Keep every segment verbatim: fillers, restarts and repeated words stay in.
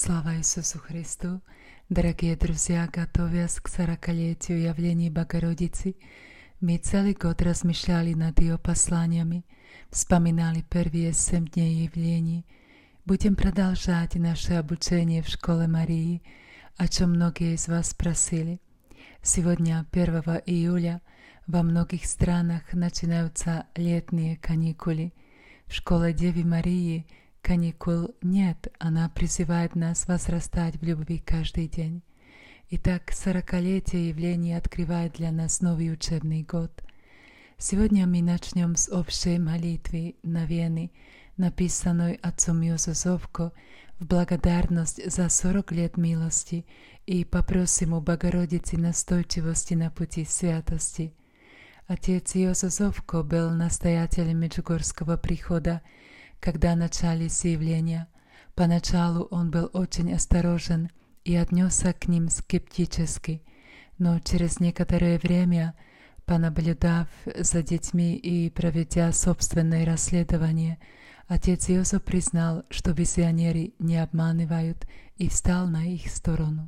Слава Иисусу Христу! Дорогие друзья, готовясь к сорокалетию явлений Богородицы, мы целый год размышляли над ее посланиями, вспоминали первые семь дней явлений. Будем продолжать наше обучение в школе Марии, о чем многие из вас просили. Сегодня, первого июля, во многих странах начинаются летние каникулы. В школе Девы Марии каникул нет, она призывает нас возрастать в любви каждый день. Итак, сорокалетие явлений открывает для нас новый учебный год. Сегодня мы начнем с общей молитвы новены, написанной отцом Йозефовко в благодарность за сорок лет милости, и попросим у Богородицы настойчивости на пути святости. Отец Йозефовко был настоятелем Меджугорского прихода, когда начались явления. Поначалу он был очень осторожен и отнесся к ним скептически, но через некоторое время, понаблюдав за детьми и проведя собственное расследование, отец Йозеф признал, что визионеры не обманывают, и встал на их сторону.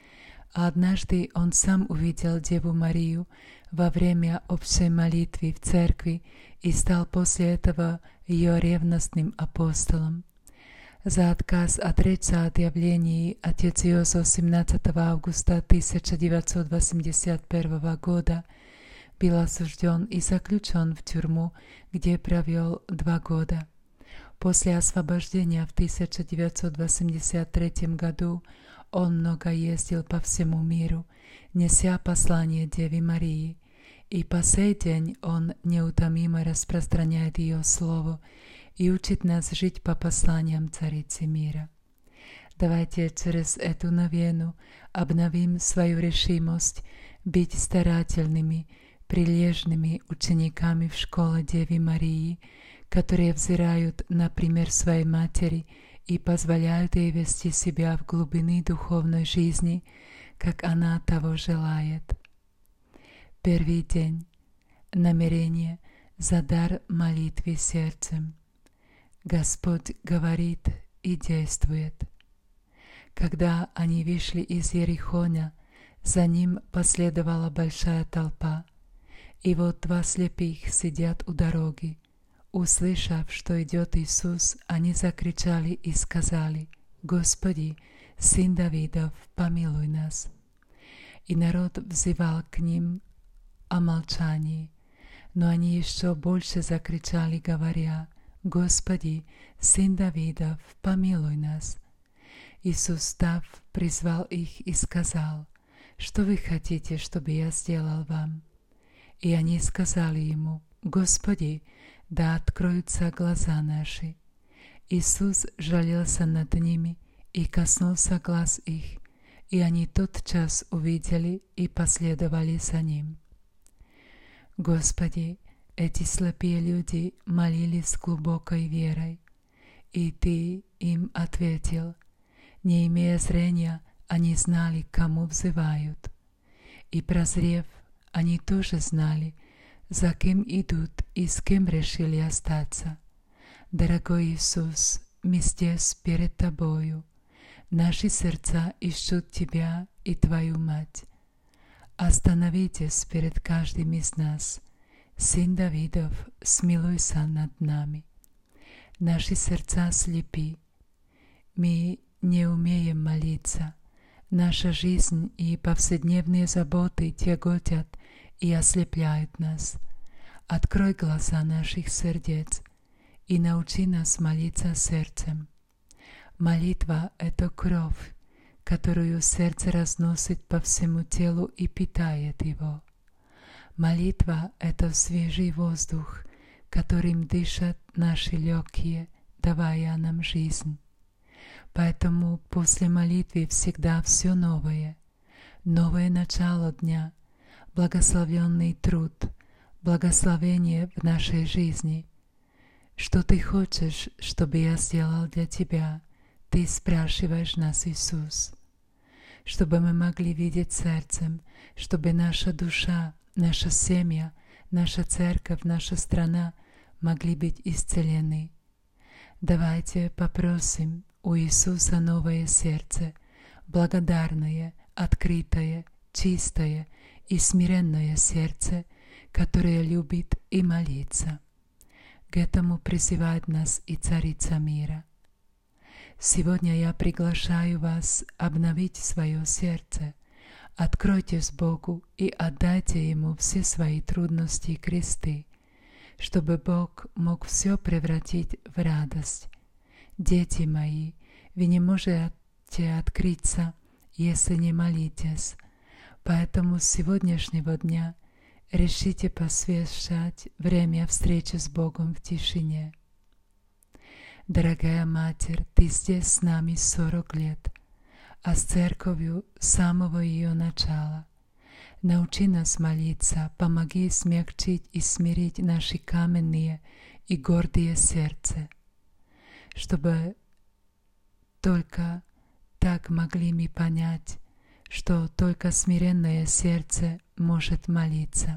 А однажды он сам увидел Деву Марию во время общей молитвы в церкви и стал после этого ее ревностным апостолом. За отказ отречься от явлений отец Йозеф семнадцатого августа тысяча девятьсот восемьдесят первого года был осужден и заключен в тюрьму, где провел два года. После освобождения в тысяча девятьсот восемьдесят третьем году он много ездил по всему миру, неся послание Деве Марии, и по сей день он неутомимо распространяет ее слово и учит нас жить по посланиям Царицы мира. Давайте через эту новену обновим свою решимость быть старательными, прилежными учениками в школе Девы Марии, которые взирают на пример своей матери и позволяют ей вести себя в глубины духовной жизни, как она того желает. Первый день. Намерение за дар молитвы сердцем. Господь говорит и действует. Когда они вышли из Ерихона, за ним последовала большая толпа, и вот два слепых сидят у дороги. Услышав, что идет Иисус, они закричали и сказали: «Господи, Сын Давидов, помилуй нас!» И народ взывал к ним о молчании, но они еще больше закричали, говоря: «Господи, Сын Давидов, помилуй нас!» Иисус, став, призвал их и сказал: «Что вы хотите, чтобы я сделал вам?» И они сказали ему: «Господи, да откроются глаза наши». Иисус жалился над ними и коснулся глаз их, и они тотчас увидели и последовали за ним. Господи, эти слепые люди молились с глубокой верой, и Ты им ответил. Не имея зрения, они знали, к кому взывают. И прозрев, они тоже знали, за кем идут и с кем решили остаться. Дорогой Иисус, мы здесь перед Тобою. Наши сердца ищут Тебя и Твою Мать. Остановитесь перед каждым из нас. Сын Давидов, смилуйся над нами. Наши сердца слепы. Мы не умеем молиться. Наша жизнь и повседневные заботы тяготят и ослепляют нас. Открой глаза наших сердец и научи нас молиться сердцем. Молитва — это кровь, которую сердце разносит по всему телу и питает его. Молитва — это свежий воздух, которым дышат наши легкие, давая нам жизнь. Поэтому после молитвы всегда все новое, новое начало дня, благословенный труд, благословение в нашей жизни. Что Ты хочешь, чтобы я сделал для Тебя? Ты спрашиваешь нас, Иисус. Чтобы мы могли видеть сердцем, чтобы наша душа, наша семья, наша церковь, наша страна могли быть исцелены. Давайте попросим у Иисуса новое сердце, благодарное, открытое, чистое и смиренное сердце, которое любит и молится. К этому призывает нас и Царица мира. Сегодня я приглашаю вас обновить свое сердце. Откройтесь Богу и отдайте Ему все свои трудности и кресты, чтобы Бог мог все превратить в радость. Дети мои, вы не можете открыться, если не молитесь, поэтому с сегодняшнего дня решите посвящать время встречи с Богом в тишине. Дорогая Матерь, Ты здесь с нами сорок лет, а с Церковью с самого ее начала. Научи нас молиться, помоги смягчить и смирить наши каменные и гордые сердца, чтобы только так могли мы понять, что только смиренное сердце может молиться.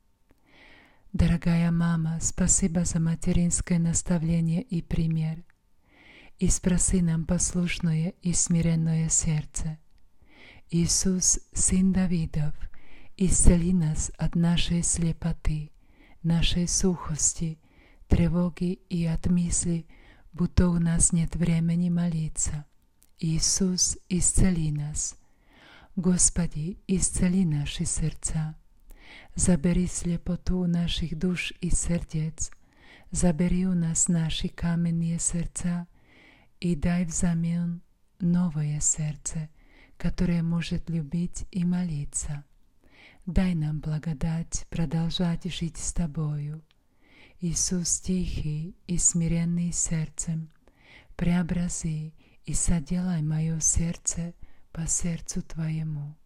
Дорогая мама, спасибо за материнское наставление и пример. И спроси нам послушное и смиренное сердце. Иисус, Сын Давидов, исцели нас от нашей слепоты, нашей сухости, тревоги и от мысли, будто у нас нет времени молиться. Иисус, исцели нас. Господи, исцели наши сердца. Забери слепоту наших душ и сердец, забери у нас наши каменные сердца и дай взамен новое сердце, которое может любить и молиться. Дай нам благодать продолжать жить с Тобою. Иисус тихий и смиренный сердцем, преобрази и соделай мое сердце по сердцу Твоему.